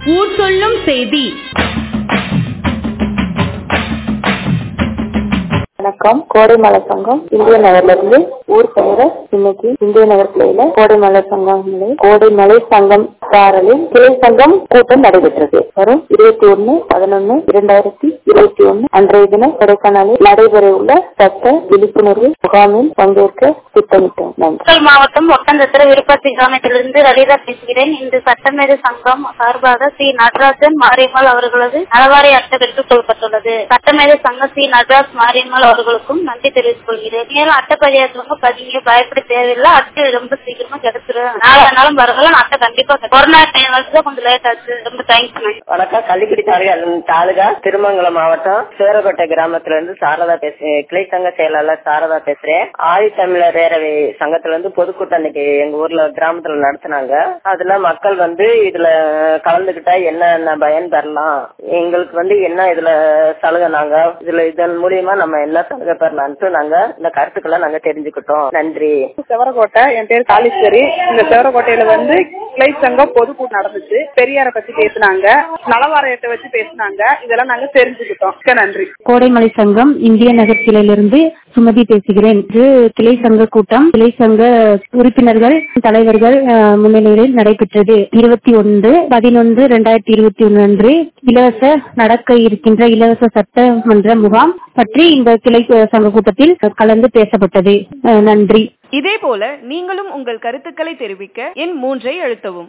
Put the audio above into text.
ஊர் சொல்லும் செய்தி. வணக்கம். கோடைமலை சங்கம் இந்திய நகர்ல இருந்து ஊர் பெயர இன்னைக்கு இந்திய நகர் கிளையில கோடைமலை சங்கம் கோடைமலை சங்கம் சாரலில் கிளை சங்கம் கூட்டம் நடைபெற்றது. வரும் 21/11/2021 அன்றைய தினம் கொடைக்கானலில் நடைபெற உள்ள சட்ட விழிப்புணர்வு முகாமில் பங்கேற்க திட்டமிட்டோம். நன்றி. மாவட்டம் ஒட்டந்தத்திர விருப்பத்தி கிராமத்திலிருந்து லலிதா பேசுகிறேன். இந்த சட்டமேதை சங்கம் சார்பாக ஸ்ரீ நடராஜன் மாரியம்மாள் அவர்களது நலவாரி அட்டை பெற்றுக் கொள்ளப்பட்டுள்ளது. சட்டமேதை சங்கம் ஸ்ரீ நடராஜ் மாரியம்மாள் அவர்களுக்கும் நன்றி தெரிவித்துக் கொள்கிறேன். மேலும் அட்டை பதியாதவங்க பதிங்க பயப்பட தேவையில்லை. அட்டை ரொம்ப சீக்கிரமா கிடைச்சிடும். நாளும் வரலாம். அட்டை கண்டிப்பா கொரோனா டைம் வந்து கொஞ்சம் லேட் ஆச்சு. ரொம்ப தேங்க்ஸ். வணக்கம். கள்ளிக்குடி தாலுகா திருமங்கலம் மாவட்டம் சேரக்கோட்டை கிராமத்துல இருந்து சாரதா பேசுறேன். கிளை சங்க செயலாளர் சாரதா பேசுறேன். ஆதித்தமிழர் பேரவை சங்கத்துல இருந்து பொதுக்கூட்டம் இன்னைக்கு எங்க ஊர்ல கிராமத்துல நடத்தினாங்க. அதுல மக்கள் இதுல கலந்துகிட்டா என்ன பயன் பெறலாம், எங்களுக்கு என்ன இதுல சலுகை, நாங்க இதன் மூலியமா நம்ம என்ன சலுகை பெறலான்ட்டு நாங்க இந்த கருத்துக்களை நாங்க தெரிஞ்சுக்கிட்டோம். நன்றி. செவரக்கோட்டை, என் பேர் காளீஸ்வரி. இந்த செவரக்கோட்டையில கிளை சங்கம் பொதுக்கூட்டம் நடந்துச்சு. பெரியாரை பத்தி பேசினாங்க, நலவாரியத்தை வச்சு பேசினாங்க. இதெல்லாம் நாங்க தெரிஞ்சுக்கிட்டோம். நன்றி. கோடைமலை சங்கம் இந்திய நகர் கிளையிலிருந்து சுமதி பேசுகிறேன். கிளை சங்க கூட்டம் கிளை சங்க உறுப்பினர்கள் தலைவர்கள் முன்னிலையில் நடைபெற்றது. 21/11/2021 அன்று நடக்க இருக்கின்ற இலவச சட்டமன்ற முகாம் பற்றி இந்த கிளை சங்க கூட்டத்தில் கலந்து பேசப்பட்டது. நன்றி. இதே போல நீங்களும் உங்கள் கருத்துக்களை தெரிவிக்க எண் 3 அழுத்தவும்.